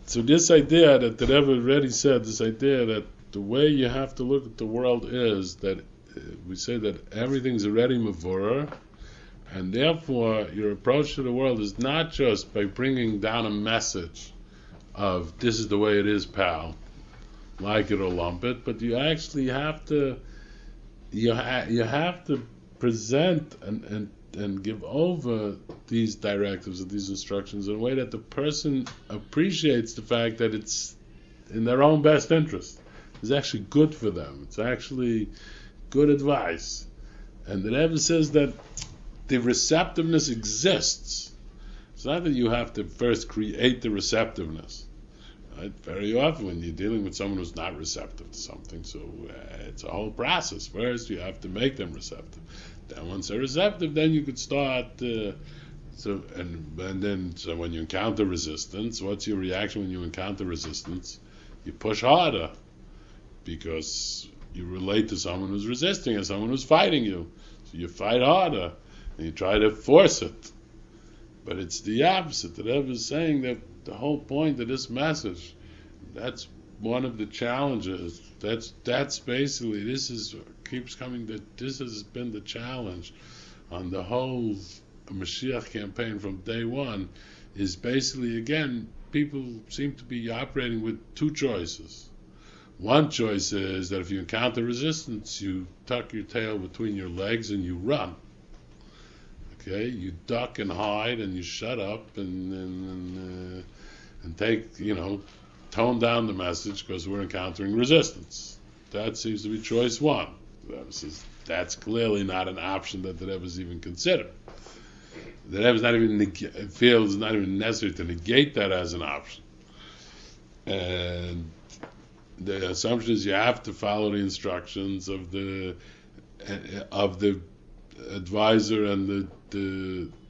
So this idea that the Rebbe already said, this idea that the way you have to look at the world is that we say that everything's already mavura, and therefore your approach to the world is not just by bringing down a message of this is the way it is, pal, like it or lump it, but you actually have to you have to present and give over these directives and these instructions in a way that the person appreciates the fact that it's in their own best interest. It's actually good for them. It's actually good advice. And the Rebbe says that the receptiveness exists. It's not that you have to first create the receptiveness. Right? Very often when you're dealing with someone who's not receptive to something, so it's a whole process. First you have to make them receptive. Then once they're receptive, then you could start. So when you encounter resistance, what's your reaction when you encounter resistance? You push harder because you relate to someone who's resisting and someone who's fighting you. So you fight harder and you try to force it. But it's the opposite. The Rebbe is saying that the whole point of this message, that's one of the challenges. That's basically, keeps coming, that this has been the challenge on the whole Mashiach campaign from day one, is basically, again, people seem to be operating with two choices. One choice is that if you encounter resistance, you tuck your tail between your legs and you run. Okay, you duck and hide and you shut up and take, tone down the message because we're encountering resistance. That seems to be choice one. The Rebbe says that's clearly not an option that the Rebbe is even considered. The Rebbe is not even feels it's not even necessary to negate that as an option. And the assumption is you have to follow the instructions of the advisor and the